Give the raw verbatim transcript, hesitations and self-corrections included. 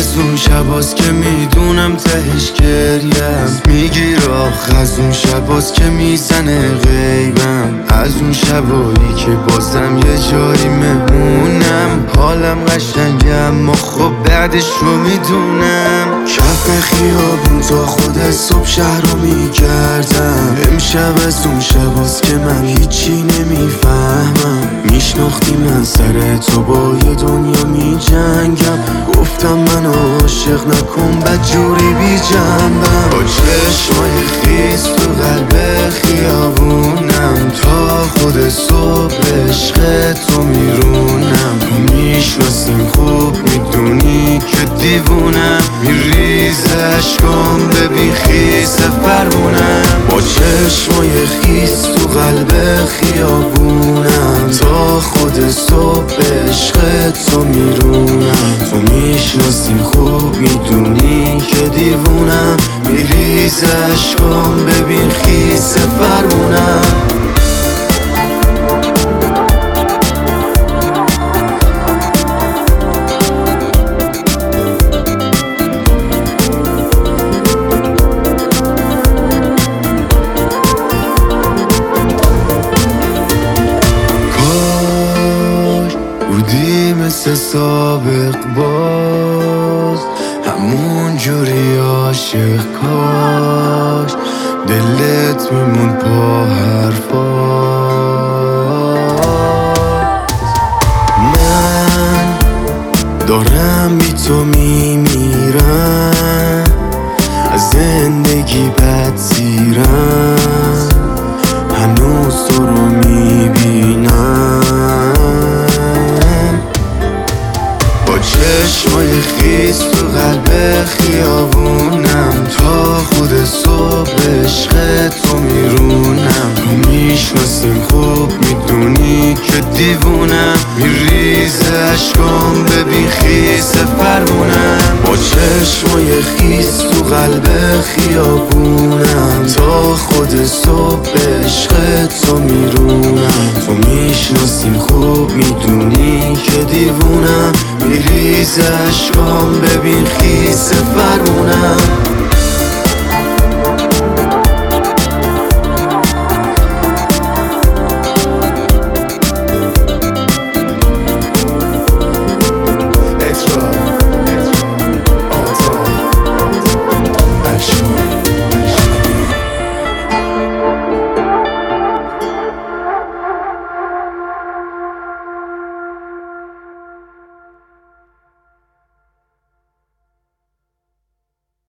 از اون شباست که میدونم تهش گریم میگیر آخ، از اون شباست که میزنه غیبم، از اون شبایی که بازم یه جایی مهمونم. حالم قشنگه اما خب بعدش رو میدونم. کف خیابون تا خود صبح شهر رو میگردم. امشب از اون شباست که من هیچی نمیفهمم. میشناختی من سر تو با یه دنیا میجنگم. گفتم منو عاشق نکن بدجوری بی جنبم. با چشمای خیس تو قلب خیابونم، تا خود صبح عشق تو میرونم. میشناسیم خوب میدونی که دیوونم، میریز عشقام ببین خیس فرمونم. با چشمای خیس تو قلب خیابونم، تا خود صبح عشق تو میرونم. تو میشناسیم خوب میدونی که دیوونم، میریز عشقام ببین خیس فرمونم. بودی مثل سابق باز همون جوری عاشق، کاش دلت میمون پا حرفاز. من دارم بی تو میمیرم، از زندگی بد سیرم، هنوز تو رو میبینم. چشمای خیس تو قلب خیابونم، تا خود صبح عشق تو میرونم. تو میشناسیم خوب میدونی که دیوونم، میریز عشقام ببین خیس فرمونم. با چشمای خیس تو قلب خیابونم، تا خود صبح عشق تو میرونم. تو میشناسیم خوب میدونی که دیوونم، میریز عشقام ببین خیس فرمونم.